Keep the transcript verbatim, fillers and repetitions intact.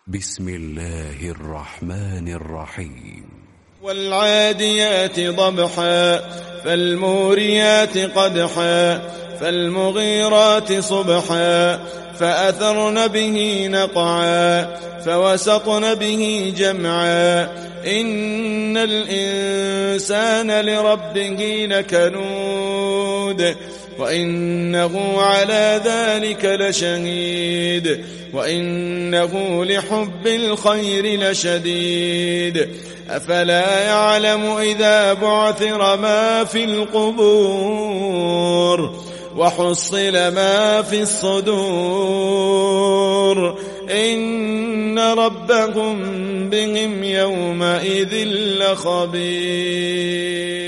بسم الله الرحمن الرحيم والعاديات ضبحا فالموريات قدحا فالمغيرات صبحا فأثرن به نقعا فوسطن به جمعا إن الإنسان لربه لكنود وإنه على ذلك لشهيد وإنه لحب الخير لشديد أفلا يعلم إذا بعثر ما في القبور وحصل ما في الصدور إن ربهم بهم يومئذ لخبير.